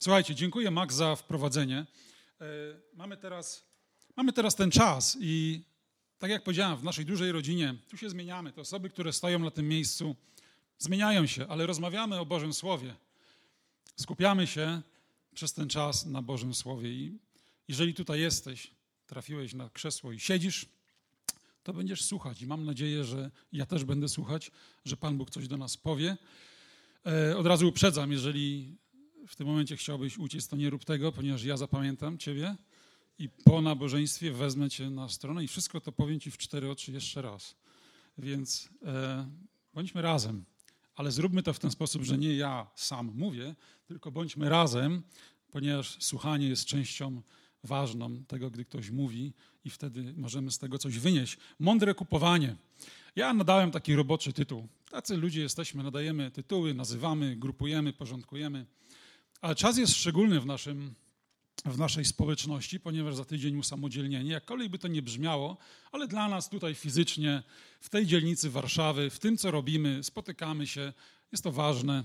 Słuchajcie, dziękuję Max za wprowadzenie. Mamy teraz ten czas i tak jak powiedziałem, w naszej dużej rodzinie, tu się zmieniamy. Te osoby, które stoją na tym miejscu, zmieniają się, ale rozmawiamy o Bożym Słowie. Skupiamy się przez ten czas na Bożym Słowie i jeżeli tutaj jesteś, trafiłeś na krzesło i siedzisz, to będziesz słuchać i mam nadzieję, że ja też będę słuchać, że Pan Bóg coś do nas powie. Od razu uprzedzam, jeżeli w tym momencie chciałbyś uciec, to nie rób tego, ponieważ ja zapamiętam Ciebie i po nabożeństwie wezmę Cię na stronę i wszystko to powiem Ci w 4 oczy jeszcze raz. Więc bądźmy razem, ale zróbmy to w ten sposób, że nie ja sam mówię, tylko bądźmy razem, ponieważ słuchanie jest częścią ważną tego, gdy ktoś mówi i wtedy możemy z tego coś wynieść. Mądre kupowanie. Ja nadałem taki roboczy tytuł. Tacy ludzie jesteśmy, nadajemy tytuły, nazywamy, grupujemy, porządkujemy. Ale czas jest szczególny w naszej społeczności, ponieważ za tydzień usamodzielnienie, jakkolwiek by to nie brzmiało, ale dla nas tutaj fizycznie, w tej dzielnicy Warszawy, w tym, co robimy, spotykamy się, jest to ważne.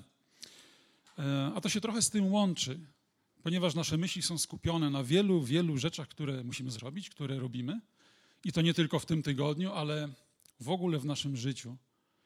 A to się trochę z tym łączy, ponieważ nasze myśli są skupione na wielu, wielu rzeczach, które musimy zrobić, które robimy. I to nie tylko w tym tygodniu, ale w ogóle w naszym życiu.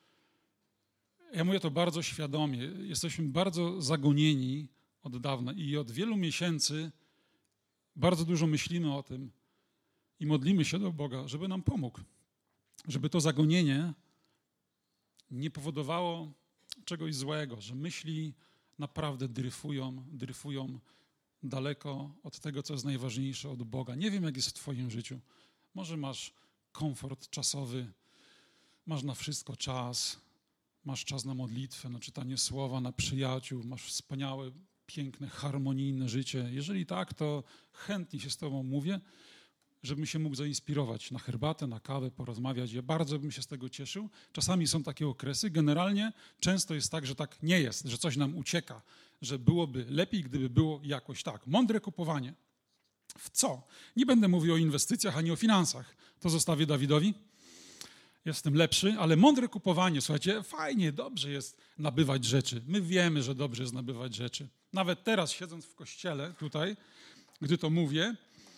Ja mówię to bardzo świadomie. Jesteśmy bardzo zagonieni od dawna i od wielu miesięcy bardzo dużo myślimy o tym i modlimy się do Boga, żeby nam pomógł. Żeby to zagonienie nie powodowało czegoś złego, że myśli naprawdę dryfują daleko od tego, co jest najważniejsze, od Boga. Nie wiem, jak jest w Twoim życiu. Może masz komfort czasowy, masz na wszystko czas, masz czas na modlitwę, na czytanie słowa, na przyjaciół, masz wspaniałe, piękne, harmonijne życie. Jeżeli tak, to chętnie się z Tobą mówię, żebym się mógł zainspirować na herbatę, na kawę, porozmawiać. Ja bardzo bym się z tego cieszył. Czasami są takie okresy. Generalnie często jest tak, że tak nie jest, że coś nam ucieka, że byłoby lepiej, gdyby było jakoś tak. Mądre kupowanie. W co? Nie będę mówił o inwestycjach ani o finansach. To zostawię Dawidowi. Jestem lepszy, ale mądre kupowanie, słuchajcie, fajnie, dobrze jest nabywać rzeczy. My wiemy, że dobrze jest nabywać rzeczy. Nawet teraz, siedząc w kościele tutaj, gdy to mówię,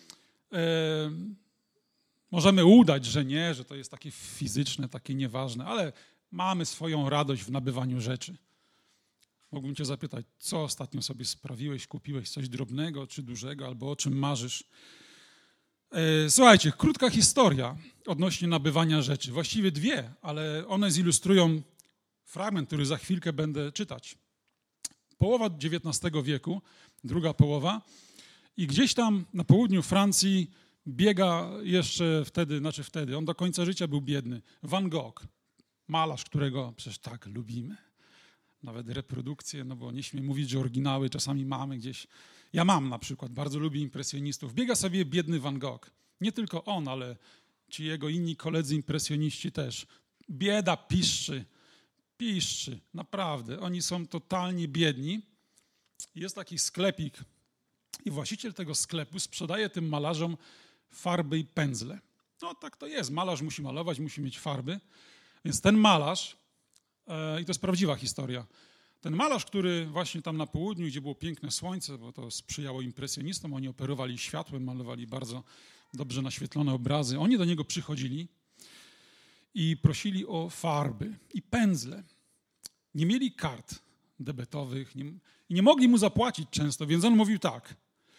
możemy udać, że nie, że to jest takie fizyczne, takie nieważne, ale mamy swoją radość w nabywaniu rzeczy. Mógłbym Cię zapytać, co ostatnio sobie sprawiłeś, kupiłeś coś drobnego czy dużego, albo o czym marzysz? Słuchajcie, krótka historia odnośnie nabywania rzeczy. Właściwie 2, ale one zilustrują fragment, który za chwilkę będę czytać. Połowa XIX wieku, druga połowa i gdzieś tam na południu Francji biega jeszcze wtedy, on do końca życia był biedny, Van Gogh, malarz, którego przecież tak lubimy. Nawet reprodukcje, no bo nie śmiem mówić, że oryginały czasami mamy gdzieś. Ja mam na przykład, bardzo lubię impresjonistów. Biega sobie biedny Van Gogh. Nie tylko on, ale ci jego inni koledzy impresjoniści też. Bieda piszczy, naprawdę. Oni są totalnie biedni. Jest taki sklepik i właściciel tego sklepu sprzedaje tym malarzom farby i pędzle. No tak to jest. Malarz musi malować, musi mieć farby. Więc ten malarz, i to jest prawdziwa historia, ten malarz, który właśnie tam na południu, gdzie było piękne słońce, bo to sprzyjało impresjonistom, oni operowali światłem, malowali bardzo dobrze naświetlone obrazy. Oni do niego przychodzili i prosili o farby i pędzle. Nie mieli kart debetowych i nie mogli mu zapłacić często, więc on mówił tak: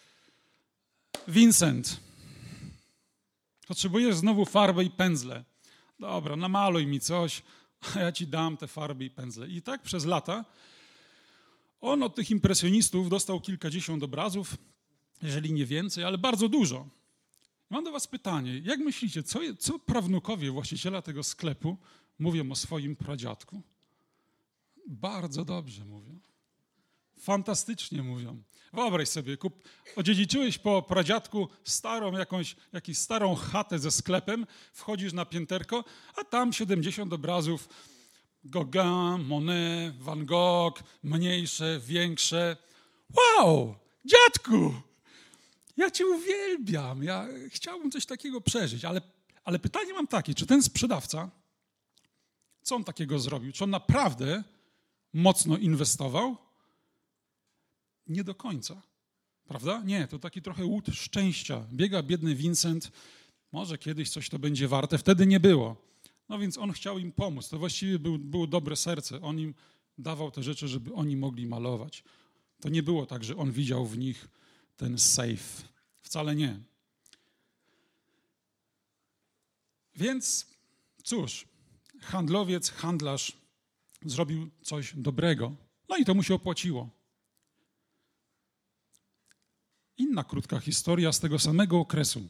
Vincent, potrzebujesz znowu farbę i pędzle. Dobra, namaluj mi coś, a ja ci dam te farby i pędzle. I tak przez lata on od tych impresjonistów dostał kilkadziesiąt obrazów, jeżeli nie więcej, ale bardzo dużo. Mam do was pytanie, jak myślicie, co prawnukowie właściciela tego sklepu mówią o swoim pradziadku? Bardzo dobrze mówią. Fantastycznie mówią. Wyobraź sobie, odziedziczyłeś po pradziadku jakąś starą chatę ze sklepem, wchodzisz na pięterko, a tam 70 obrazów Gauguin, Monet, Van Gogh, mniejsze, większe. Wow, dziadku! Ja cię uwielbiam, ja chciałbym coś takiego przeżyć, ale pytanie mam takie, czy ten sprzedawca, co on takiego zrobił? Czy on naprawdę mocno inwestował? Nie do końca. Prawda? Nie, to taki trochę łód szczęścia. Biega biedny Vincent, może kiedyś coś to będzie warte, wtedy nie było. No więc on chciał im pomóc. To właściwie było dobre serce. On im dawał te rzeczy, żeby oni mogli malować. To nie było tak, że on widział w nich ten safe. Wcale nie. Więc cóż, handlowiec, handlarz zrobił coś dobrego. No i to mu się opłaciło. Inna krótka historia z tego samego okresu.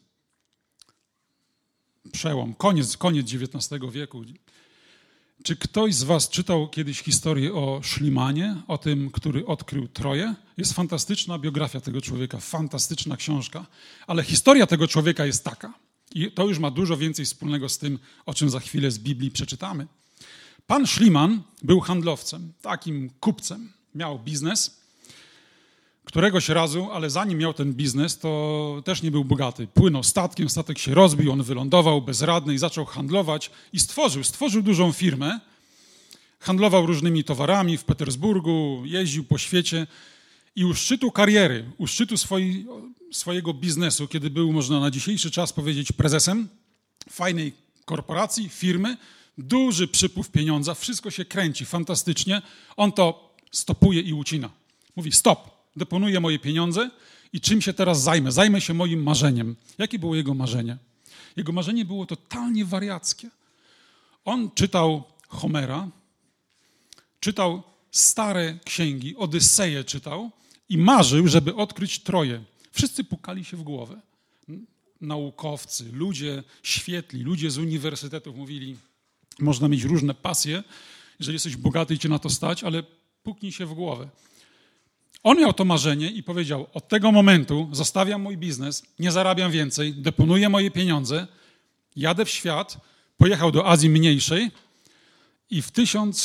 Przełom, koniec XIX wieku. Czy ktoś z was czytał kiedyś historię o Schliemanie, o tym, który odkrył Troję? Jest fantastyczna biografia tego człowieka, fantastyczna książka, ale historia tego człowieka jest taka. I to już ma dużo więcej wspólnego z tym, o czym za chwilę z Biblii przeczytamy. Pan Schliemann był handlowcem, takim kupcem. Miał biznes. Któregoś razu, ale zanim miał ten biznes, to też nie był bogaty. Płynął statkiem, statek się rozbił, on wylądował bezradny i zaczął handlować i stworzył dużą firmę. Handlował różnymi towarami w Petersburgu, jeździł po świecie i u szczytu kariery, u szczytu swojego biznesu, kiedy był, można na dzisiejszy czas powiedzieć, prezesem fajnej korporacji, firmy, duży przypływ pieniądza, wszystko się kręci fantastycznie, on to stopuje i ucina. Mówi stop. Deponuję moje pieniądze i czym się teraz zajmę? Zajmę się moim marzeniem. Jakie było jego marzenie? Jego marzenie było totalnie wariackie. On czytał Homera, czytał stare księgi, Odyseję czytał i marzył, żeby odkryć Troję. Wszyscy pukali się w głowę. Naukowcy, ludzie świetli, ludzie z uniwersytetów mówili, można mieć różne pasje, jeżeli jesteś bogaty i cię na to stać, ale puknij się w głowę. On miał to marzenie i powiedział, od tego momentu zostawiam mój biznes, nie zarabiam więcej, deponuję moje pieniądze, jadę w świat, pojechał do Azji Mniejszej i w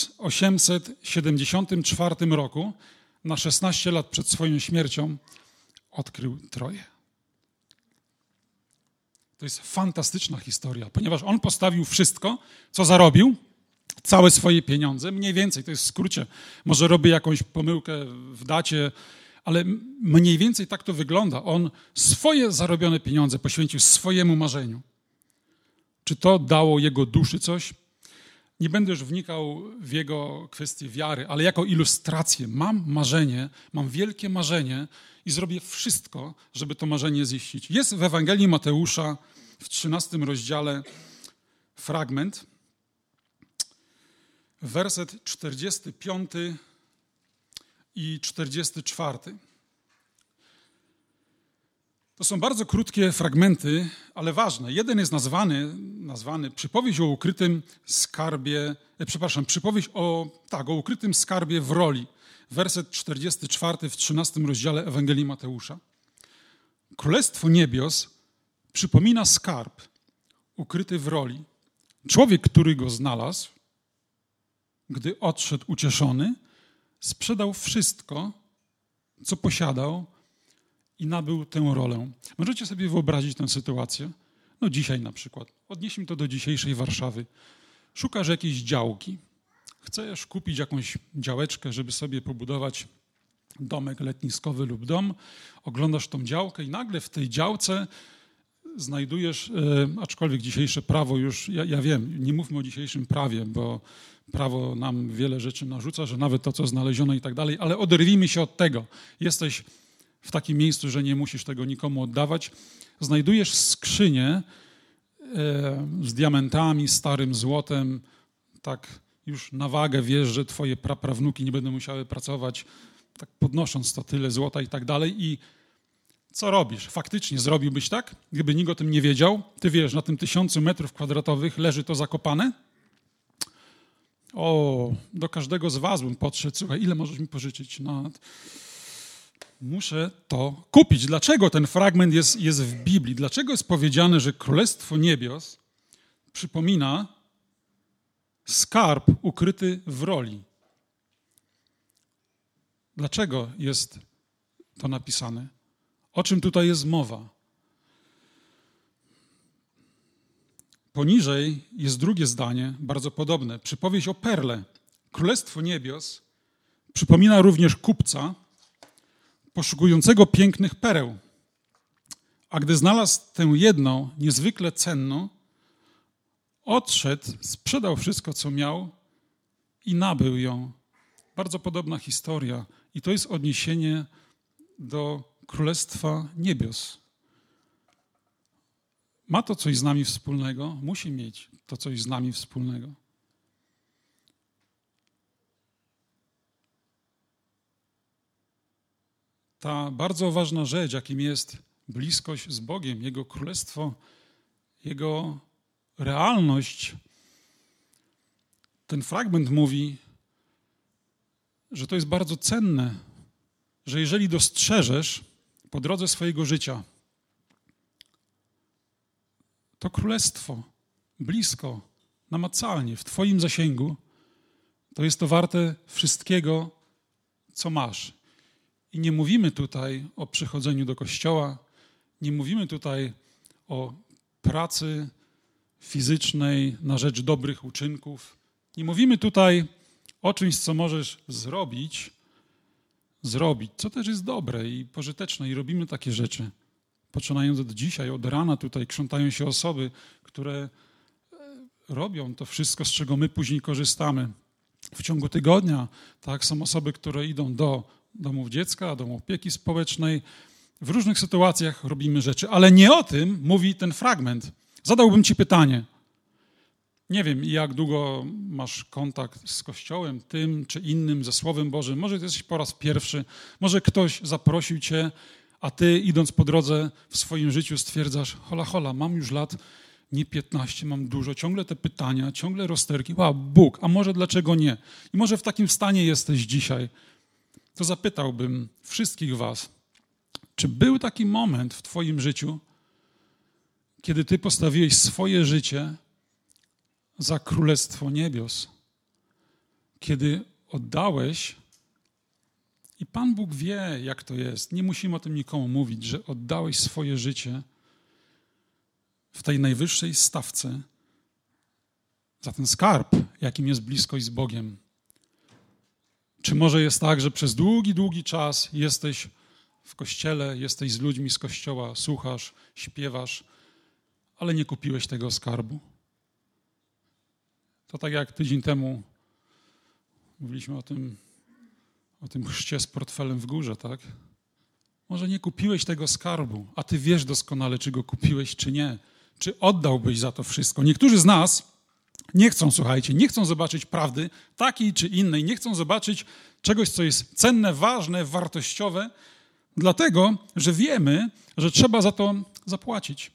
1874 roku, na 16 lat przed swoją śmiercią, odkrył Troję. To jest fantastyczna historia, ponieważ on postawił wszystko, co zarobił, całe swoje pieniądze, mniej więcej, to jest w skrócie, może robię jakąś pomyłkę w dacie, ale mniej więcej tak to wygląda. On swoje zarobione pieniądze poświęcił swojemu marzeniu. Czy to dało jego duszy coś? Nie będę już wnikał w jego kwestię wiary, ale jako ilustrację mam marzenie, mam wielkie marzenie i zrobię wszystko, żeby to marzenie ziścić. Jest w Ewangelii Mateusza w 13 rozdziale fragment, werset 45 i 44. To są bardzo krótkie fragmenty, ale ważne. Jeden jest nazwany przypowieść o ukrytym skarbie, przypowieść o ukrytym skarbie w roli. Werset 44 w 13 rozdziale Ewangelii Mateusza. Królestwo niebios przypomina skarb ukryty w roli. Człowiek, który go znalazł, gdy odszedł ucieszony, sprzedał wszystko, co posiadał i nabył tę rolę. Możecie sobie wyobrazić tę sytuację? No dzisiaj na przykład. Odnieśmy to do dzisiejszej Warszawy. Szukasz jakiejś działki. Chcesz kupić jakąś działeczkę, żeby sobie pobudować domek letniskowy lub dom. Oglądasz tą działkę i nagle w tej działce znajdujesz, aczkolwiek dzisiejsze prawo już, ja wiem, nie mówmy o dzisiejszym prawie, bo prawo nam wiele rzeczy narzuca, że nawet to, co znaleziono i tak dalej, ale oderwijmy się od tego. Jesteś w takim miejscu, że nie musisz tego nikomu oddawać. Znajdujesz skrzynię z diamentami, starym złotem, tak już na wagę wiesz, że twoje praprawnuki nie będą musiały pracować, tak podnosząc to tyle złota i tak dalej. I co robisz? Faktycznie zrobiłbyś tak, gdyby nikt o tym nie wiedział? Ty wiesz, na tym 1000 metrów kwadratowych leży to zakopane? O, do każdego z was bym podszedł, słuchaj, ile możesz mi pożyczyć? No, muszę to kupić. Dlaczego ten fragment jest w Biblii? Dlaczego jest powiedziane, że Królestwo Niebios przypomina skarb ukryty w roli? Dlaczego jest to napisane? O czym tutaj jest mowa? Poniżej jest drugie zdanie, bardzo podobne. Przypowieść o perle. Królestwo Niebios przypomina również kupca, poszukującego pięknych pereł. A gdy znalazł tę jedną, niezwykle cenną, odszedł, sprzedał wszystko, co miał i nabył ją. Bardzo podobna historia. I to jest odniesienie do Królestwa Niebios. Ma to coś z nami wspólnego, musi mieć to coś z nami wspólnego. Ta bardzo ważna rzecz, jakim jest bliskość z Bogiem, Jego Królestwo, Jego realność, ten fragment mówi, że to jest bardzo cenne, że jeżeli dostrzeżesz po drodze swojego życia to Królestwo blisko, namacalnie, w Twoim zasięgu, to jest to warte wszystkiego, co masz. I nie mówimy tutaj o przychodzeniu do kościoła, nie mówimy tutaj o pracy fizycznej na rzecz dobrych uczynków. Nie mówimy tutaj o czymś, co możesz zrobić, co też jest dobre i pożyteczne i robimy takie rzeczy. Poczynając od dzisiaj, od rana tutaj krzątają się osoby, które robią to wszystko, z czego my później korzystamy. W ciągu tygodnia tak, są osoby, które idą do domów dziecka, do opieki społecznej. W różnych sytuacjach robimy rzeczy, ale nie o tym mówi ten fragment. Zadałbym ci pytanie. Nie wiem, jak długo masz kontakt z Kościołem, tym czy innym, ze Słowem Bożym. Może to jesteś po raz pierwszy, może ktoś zaprosił cię, a ty idąc po drodze w swoim życiu stwierdzasz, hola, mam już lat nie 15, mam dużo, ciągle te pytania, ciągle rozterki. Wow, Bóg, a może dlaczego nie? I może w takim stanie jesteś dzisiaj. To zapytałbym wszystkich was, czy był taki moment w twoim życiu, kiedy ty postawiłeś swoje życie za Królestwo Niebios, kiedy oddałeś, i Pan Bóg wie, jak to jest, nie musimy o tym nikomu mówić, że oddałeś swoje życie w tej najwyższej stawce za ten skarb, jakim jest bliskość z Bogiem. Czy może jest tak, że przez długi czas jesteś w kościele, jesteś z ludźmi z kościoła, słuchasz, śpiewasz, ale nie kupiłeś tego skarbu? To tak jak tydzień temu mówiliśmy o tym chrzcie z portfelem w górze, tak? Może nie kupiłeś tego skarbu, a ty wiesz doskonale, czy go kupiłeś, czy nie. Czy oddałbyś za to wszystko? Niektórzy z nas nie chcą zobaczyć prawdy takiej czy innej, nie chcą zobaczyć czegoś, co jest cenne, ważne, wartościowe, dlatego, że wiemy, że trzeba za to zapłacić.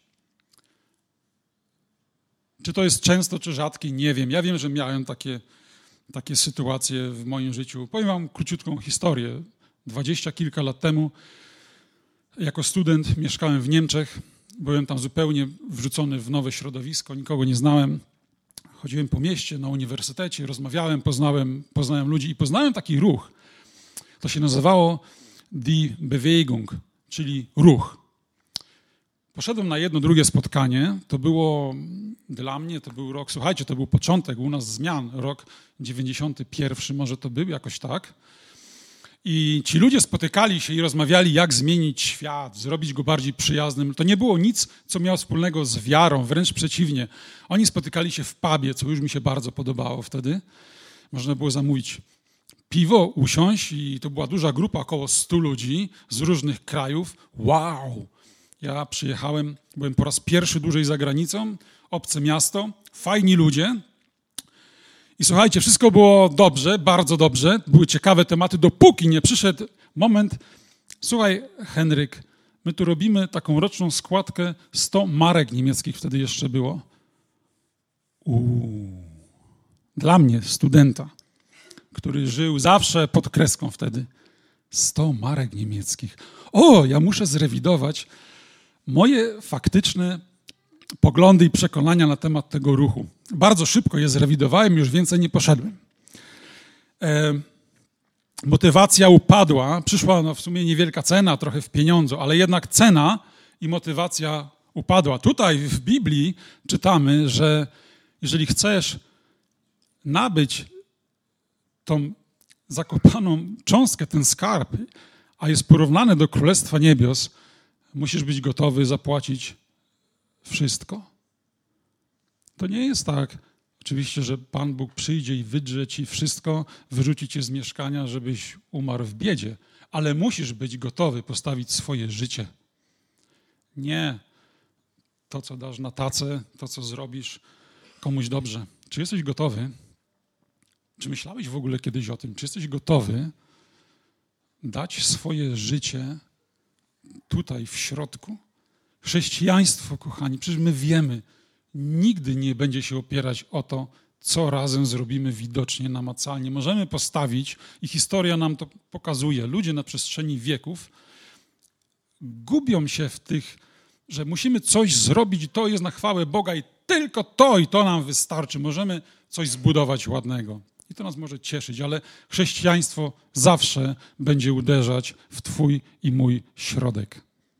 Czy to jest często, czy rzadkie, nie wiem. Ja wiem, że miałem takie sytuacje w moim życiu. Powiem wam króciutką historię. 20 kilka lat temu jako student mieszkałem w Niemczech. Byłem tam zupełnie wrzucony w nowe środowisko, nikogo nie znałem. Chodziłem po mieście, na uniwersytecie, rozmawiałem, poznałem ludzi i poznałem taki ruch. To się nazywało Die Bewegung, czyli ruch. Poszedłem na jedno, drugie spotkanie. To było dla mnie, to był rok, słuchajcie, to był początek u nas zmian, rok 91, może to był jakoś tak. I ci ludzie spotykali się i rozmawiali, jak zmienić świat, zrobić go bardziej przyjaznym. To nie było nic, co miało wspólnego z wiarą, wręcz przeciwnie. Oni spotykali się w pubie, co już mi się bardzo podobało wtedy. Można było zamówić piwo, usiąść i to była duża grupa, około 100 ludzi z różnych krajów. Wow! Ja przyjechałem, byłem po raz pierwszy dłużej za granicą, obce miasto, fajni ludzie. I słuchajcie, wszystko było dobrze, bardzo dobrze, były ciekawe tematy, dopóki nie przyszedł moment, słuchaj Henryk, my tu robimy taką roczną składkę 100 marek niemieckich, wtedy jeszcze było. Dla mnie, studenta, który żył zawsze pod kreską wtedy. 100 marek niemieckich. Ja muszę zrewidować moje faktyczne poglądy i przekonania na temat tego ruchu. Bardzo szybko je zrewidowałem, już więcej nie poszedłem. Motywacja upadła, przyszła w sumie niewielka cena, trochę w pieniądzu, ale jednak cena i motywacja upadła. Tutaj w Biblii czytamy, że jeżeli chcesz nabyć tą zakopaną cząstkę, ten skarb, a jest porównane do Królestwa Niebios, musisz być gotowy zapłacić wszystko. To nie jest tak, oczywiście, że Pan Bóg przyjdzie i wydrze ci wszystko, wyrzuci cię z mieszkania, żebyś umarł w biedzie, ale musisz być gotowy postawić swoje życie. Nie to, co dasz na tacę, to, co zrobisz komuś dobrze. Czy jesteś gotowy? Czy myślałeś w ogóle kiedyś o tym? Czy jesteś gotowy dać swoje życie tutaj w środku? Chrześcijaństwo, kochani, przecież my wiemy, nigdy nie będzie się opierać o to, co razem zrobimy widocznie, namacalnie. Możemy postawić, i historia nam to pokazuje, ludzie na przestrzeni wieków gubią się w tych, że musimy coś zrobić i to jest na chwałę Boga i tylko to i to nam wystarczy. Możemy coś zbudować ładnego. I to nas może cieszyć, ale chrześcijaństwo zawsze będzie uderzać w twój i mój środek.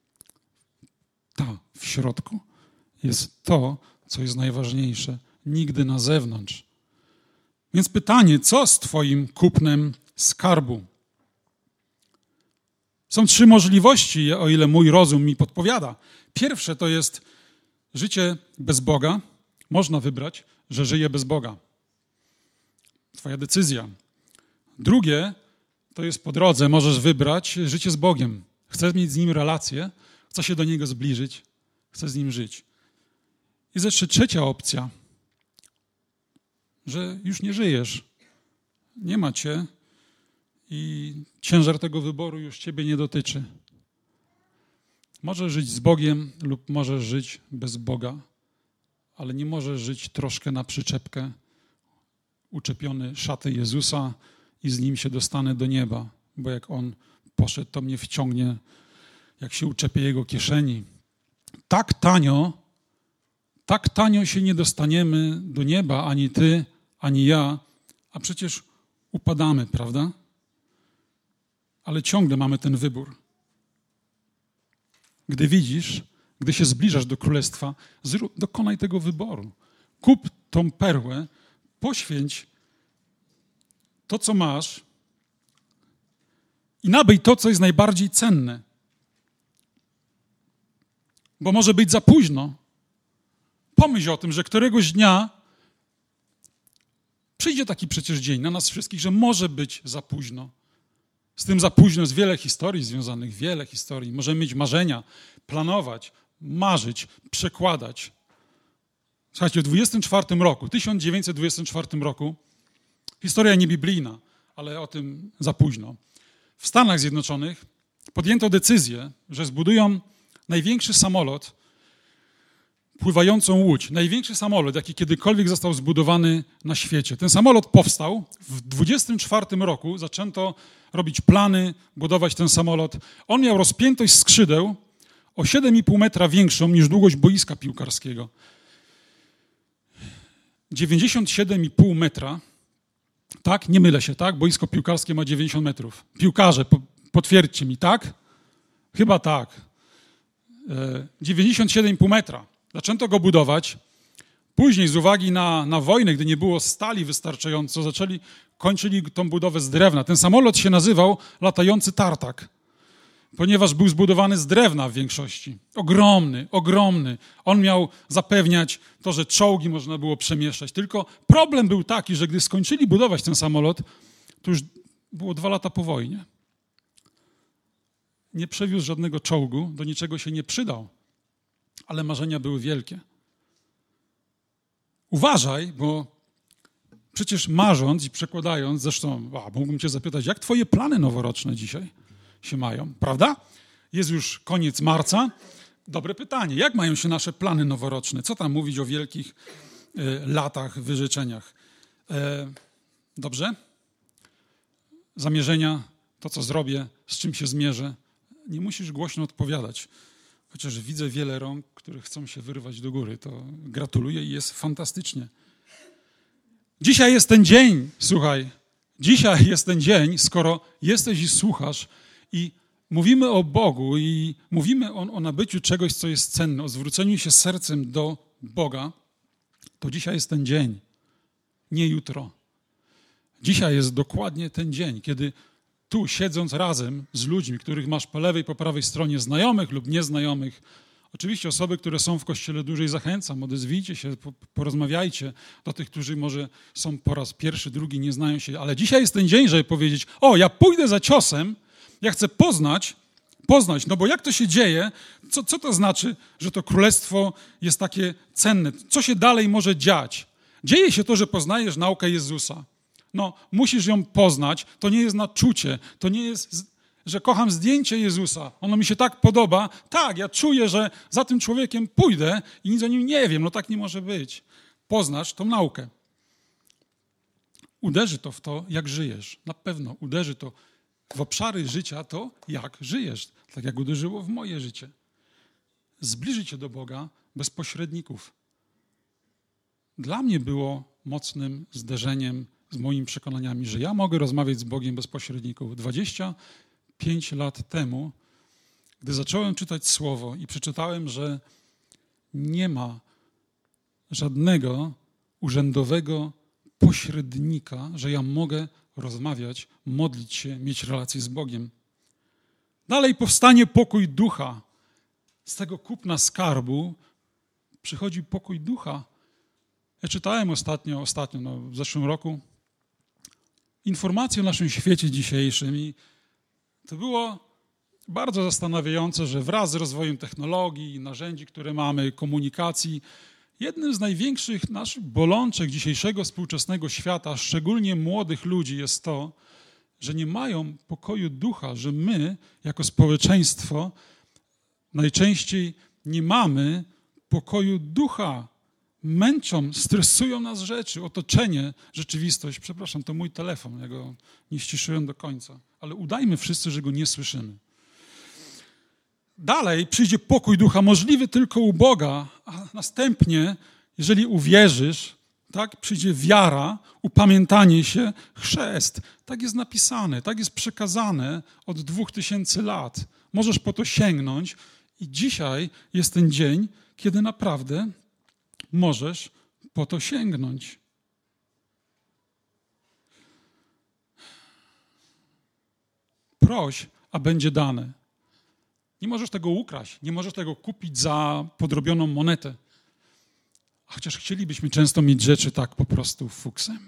W środku jest to, co jest najważniejsze. Nigdy na zewnątrz. Więc pytanie, co z twoim kupnem skarbu? Są 3 możliwości, o ile mój rozum mi podpowiada. Pierwsze to jest życie bez Boga. Można wybrać, że żyję bez Boga. Twoja decyzja. Drugie to jest po drodze. Możesz wybrać życie z Bogiem. Chcesz mieć z Nim relację, chcesz się do Niego zbliżyć, chcesz z Nim żyć. Jest jeszcze trzecia opcja, że już nie żyjesz. Nie ma cię i ciężar tego wyboru już ciebie nie dotyczy. Możesz żyć z Bogiem lub możesz żyć bez Boga, ale nie możesz żyć troszkę na przyczepkę, uczepiony szaty Jezusa i z Nim się dostanę do nieba, bo jak On poszedł, to mnie wciągnie, jak się uczepię Jego kieszeni. Tak tanio się nie dostaniemy do nieba, ani ty, ani ja, a przecież upadamy, prawda? Ale ciągle mamy ten wybór. Gdy widzisz, gdy się zbliżasz do Królestwa, dokonaj tego wyboru. Kup tą perłę, poświęć to, co masz i nabyj to, co jest najbardziej cenne. Bo może być za późno. Pomyśl o tym, że któregoś dnia przyjdzie taki przecież dzień na nas wszystkich, że może być za późno. Z tym za późno jest wiele historii związanych, wiele historii. Możemy mieć marzenia, planować, marzyć, przekładać. Słuchajcie, w 1924 roku, historia niebiblijna, ale o tym za późno. W Stanach Zjednoczonych podjęto decyzję, że zbudują największy samolot, pływającą łódź. Największy samolot, jaki kiedykolwiek został zbudowany na świecie. Ten samolot powstał. W 1924 roku zaczęto robić plany, budować ten samolot. On miał rozpiętość skrzydeł o 7,5 metra większą niż długość boiska piłkarskiego. 97,5 metra. Tak? Nie mylę się, tak? Boisko piłkarskie ma 90 metrów. Piłkarze, potwierdźcie mi, tak? Chyba tak. 97,5 metra. Zaczęto go budować. Później z uwagi na wojnę, gdy nie było stali wystarczająco, kończyli tą budowę z drewna. Ten samolot się nazywał latający tartak, ponieważ był zbudowany z drewna w większości. Ogromny, ogromny. On miał zapewniać to, że czołgi można było przemieszczać. Tylko problem był taki, że gdy skończyli budować ten samolot, to już było 2 lata po wojnie. Nie przewiózł żadnego czołgu, do niczego się nie przydał. Ale marzenia były wielkie. Uważaj, bo przecież marząc i przekładając, zresztą mógłbym cię zapytać, jak twoje plany noworoczne dzisiaj się mają, prawda? Jest już koniec marca. Dobre pytanie. Jak mają się nasze plany noworoczne? Co tam mówić o wielkich latach, wyrzeczeniach? Dobrze? Zamierzenia, to co zrobię, z czym się zmierzę. Nie musisz głośno odpowiadać. Chociaż widzę wiele rąk, które chcą się wyrwać do góry. To gratuluję i jest fantastycznie. Dzisiaj jest ten dzień, słuchaj. Dzisiaj jest ten dzień, skoro jesteś i słuchasz i mówimy o Bogu i mówimy o nabyciu czegoś, co jest cenne, o zwróceniu się sercem do Boga, to dzisiaj jest ten dzień, nie jutro. Dzisiaj jest dokładnie ten dzień, kiedy tu siedząc razem z ludźmi, których masz po lewej, po prawej stronie, znajomych lub nieznajomych, oczywiście osoby, które są w Kościele dłużej, zachęcam, odezwijcie się, porozmawiajcie do tych, którzy może są po raz pierwszy, drugi, nie znają się, ale dzisiaj jest ten dzień, żeby powiedzieć, ja pójdę za ciosem, ja chcę poznać, no bo jak to się dzieje, co to znaczy, że to królestwo jest takie cenne, co się dalej może dziać? Dzieje się to, że poznajesz naukę Jezusa. No, musisz ją poznać, to nie jest naducie, to nie jest, że kocham zdjęcie Jezusa, ono mi się tak podoba, tak, ja czuję, że za tym człowiekiem pójdę i nic o nim nie wiem, no tak nie może być. Poznasz tą naukę. Uderzy to w to, jak żyjesz, na pewno uderzy to w obszary życia to, jak żyjesz, tak jak uderzyło w moje życie. Zbliży cię do Boga bez pośredników. Dla mnie było mocnym zderzeniem z moimi przekonaniami, że ja mogę rozmawiać z Bogiem bez pośredników. 25 lat temu, gdy zacząłem czytać Słowo i przeczytałem, że nie ma żadnego urzędowego pośrednika, że ja mogę rozmawiać, modlić się, mieć relację z Bogiem. Dalej powstanie pokój ducha. Z tego kupna skarbu przychodzi pokój ducha. Ja czytałem ostatnio, w zeszłym roku, informacje o naszym świecie dzisiejszym i to było bardzo zastanawiające, że wraz z rozwojem technologii, narzędzi, które mamy, komunikacji, jednym z największych naszych bolączek dzisiejszego współczesnego świata, szczególnie młodych ludzi, jest to, że nie mają pokoju ducha, że my jako społeczeństwo najczęściej nie mamy pokoju ducha. Męczą, stresują nas rzeczy, otoczenie, rzeczywistość. Przepraszam, to mój telefon, ja go nie ściszyłem do końca, ale udajmy wszyscy, że go nie słyszymy. Dalej przyjdzie pokój ducha, możliwy tylko u Boga, a następnie, jeżeli uwierzysz, tak, przyjdzie wiara, upamiętanie się, chrzest. Tak jest napisane, tak jest przekazane od 2000 lat. Możesz po to sięgnąć i dzisiaj jest ten dzień, kiedy naprawdę możesz po to sięgnąć. Proś, a będzie dane. Nie możesz tego ukraść, nie możesz tego kupić za podrobioną monetę. Chociaż chcielibyśmy często mieć rzeczy tak po prostu fuksem.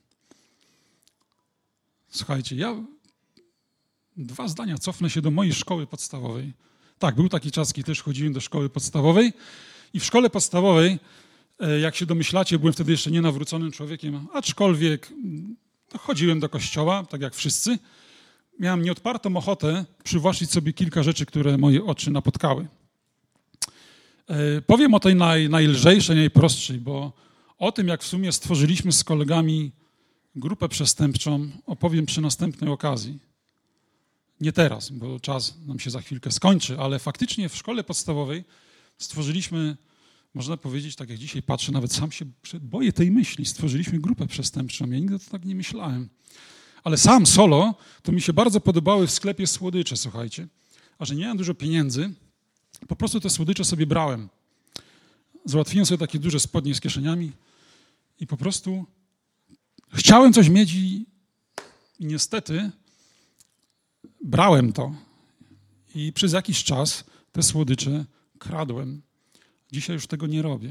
Słuchajcie, ja 2 zdania cofnę się do mojej szkoły podstawowej. Tak, był taki czas, kiedy też chodziłem do szkoły podstawowej i w szkole podstawowej, jak się domyślacie, byłem wtedy jeszcze nienawróconym człowiekiem, aczkolwiek chodziłem do kościoła, tak jak wszyscy. Miałem nieodpartą ochotę przywłaszczyć sobie kilka rzeczy, które moje oczy napotkały. Powiem o tej najlżejszej, najprostszej, bo o tym, jak w sumie stworzyliśmy z kolegami grupę przestępczą, opowiem przy następnej okazji. Nie teraz, bo czas nam się za chwilkę skończy, ale faktycznie w szkole podstawowej stworzyliśmy, można powiedzieć, tak jak dzisiaj patrzę, nawet sam się boję tej myśli, stworzyliśmy grupę przestępczą. Ja nigdy to tak nie myślałem. Ale sam solo, to mi się bardzo podobały w sklepie słodycze, słuchajcie. A że nie miałem dużo pieniędzy, po prostu te słodycze sobie brałem. Załatwiłem sobie takie duże spodnie z kieszeniami i po prostu chciałem coś mieć i niestety brałem to. I przez jakiś czas te słodycze kradłem. Dzisiaj już tego nie robię.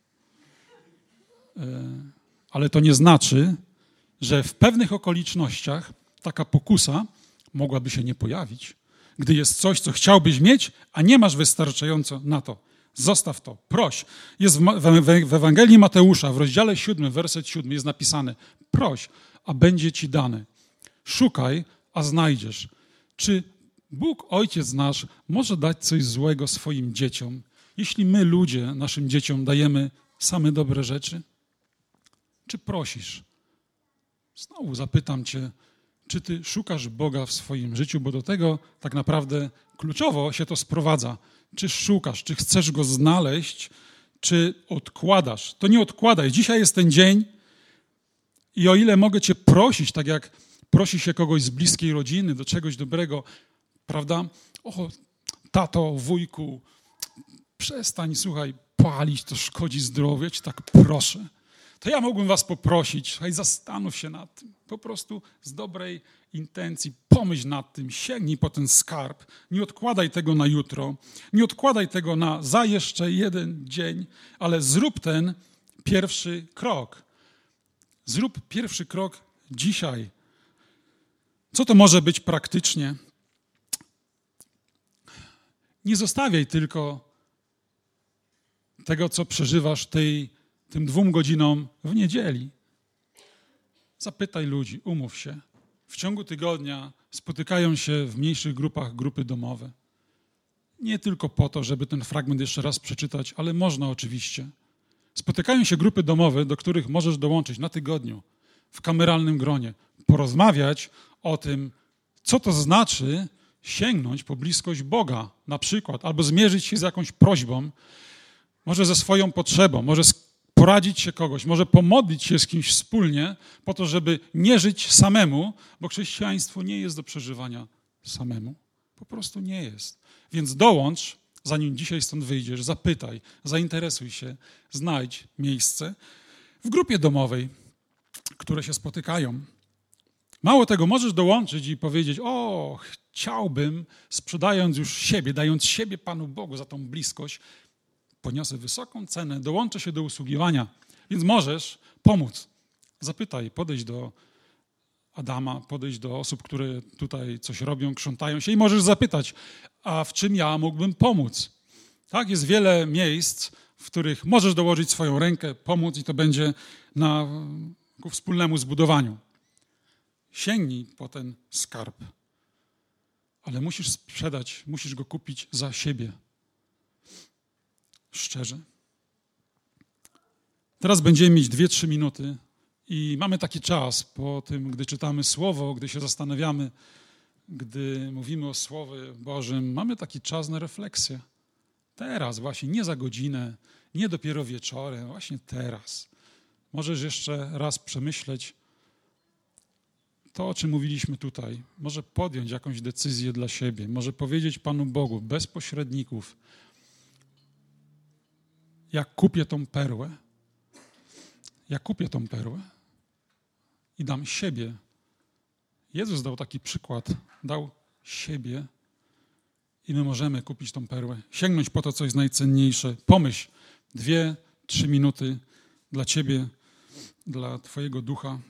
Ale to nie znaczy, że w pewnych okolicznościach taka pokusa mogłaby się nie pojawić. Gdy jest coś, co chciałbyś mieć, a nie masz wystarczająco na to. Zostaw to, proś. Jest w Ewangelii Mateusza, w rozdziale 7, werset 7 jest napisane: proś, a będzie ci dane. Szukaj, a znajdziesz. Czy Bóg, Ojciec nasz, może dać coś złego swoim dzieciom, jeśli my, ludzie, naszym dzieciom dajemy same dobre rzeczy? Czy prosisz? Znowu zapytam cię, czy ty szukasz Boga w swoim życiu, bo do tego tak naprawdę kluczowo się to sprowadza. Czy szukasz, czy chcesz Go znaleźć, czy odkładasz? To nie odkładaj. Dzisiaj jest ten dzień i o ile mogę cię prosić, tak jak prosi się kogoś z bliskiej rodziny do czegoś dobrego, prawda? O, tato, wujku, przestań, słuchaj, palić, to szkodzi zdrowiu, ja cię tak proszę. to ja mógłbym was poprosić, słuchaj, zastanów się nad tym. Po prostu z dobrej intencji pomyśl nad tym, sięgnij po ten skarb. Nie odkładaj tego na jutro, nie odkładaj tego za jeszcze jeden dzień, ale zrób ten pierwszy krok. Zrób pierwszy krok dzisiaj. Co to może być praktycznie? Nie zostawiaj tylko tego, co przeżywasz tym 2 godzinom w niedzieli. Zapytaj ludzi, umów się. W ciągu tygodnia spotykają się w mniejszych grupach grupy domowe. Nie tylko po to, żeby ten fragment jeszcze raz przeczytać, ale można oczywiście. Spotykają się grupy domowe, do których możesz dołączyć na tygodniu, w kameralnym gronie, porozmawiać o tym, co to znaczy sięgnąć po bliskość Boga na przykład, albo zmierzyć się z jakąś prośbą, może ze swoją potrzebą, może poradzić się kogoś, może pomodlić się z kimś wspólnie po to, żeby nie żyć samemu, bo chrześcijaństwo nie jest do przeżywania samemu. Po prostu nie jest. Więc dołącz, zanim dzisiaj stąd wyjdziesz, zapytaj, zainteresuj się, znajdź miejsce w grupie domowej, które się spotykają. Mało tego, możesz dołączyć i powiedzieć, chciałbym, sprzedając już siebie, dając siebie Panu Bogu za tą bliskość, poniosę wysoką cenę, dołączę się do usługiwania, więc możesz pomóc. Zapytaj, podejdź do Adama, podejdź do osób, które tutaj coś robią, krzątają się i możesz zapytać, a w czym ja mógłbym pomóc? Tak, jest wiele miejsc, w których możesz dołożyć swoją rękę, pomóc i to będzie ku wspólnemu zbudowaniu. Sięgnij po ten skarb, ale musisz sprzedać, musisz go kupić za siebie. Szczerze. Teraz będziemy mieć 2-3 minuty i mamy taki czas po tym, gdy czytamy Słowo, gdy się zastanawiamy, gdy mówimy o Słowie Bożym, mamy taki czas na refleksję. Teraz właśnie, nie za godzinę, nie dopiero wieczorem, właśnie teraz. Możesz jeszcze raz przemyśleć to, o czym mówiliśmy tutaj. Może podjąć jakąś decyzję dla siebie, może powiedzieć Panu Bogu bez pośredników, jak kupię tą perłę i dam siebie. Jezus dał taki przykład, dał siebie i my możemy kupić tą perłę, sięgnąć po to, co jest najcenniejsze. Pomyśl 2-3 minuty dla ciebie, dla twojego ducha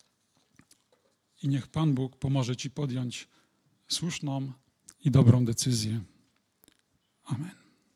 i niech Pan Bóg pomoże ci podjąć słuszną i dobrą decyzję. Amen.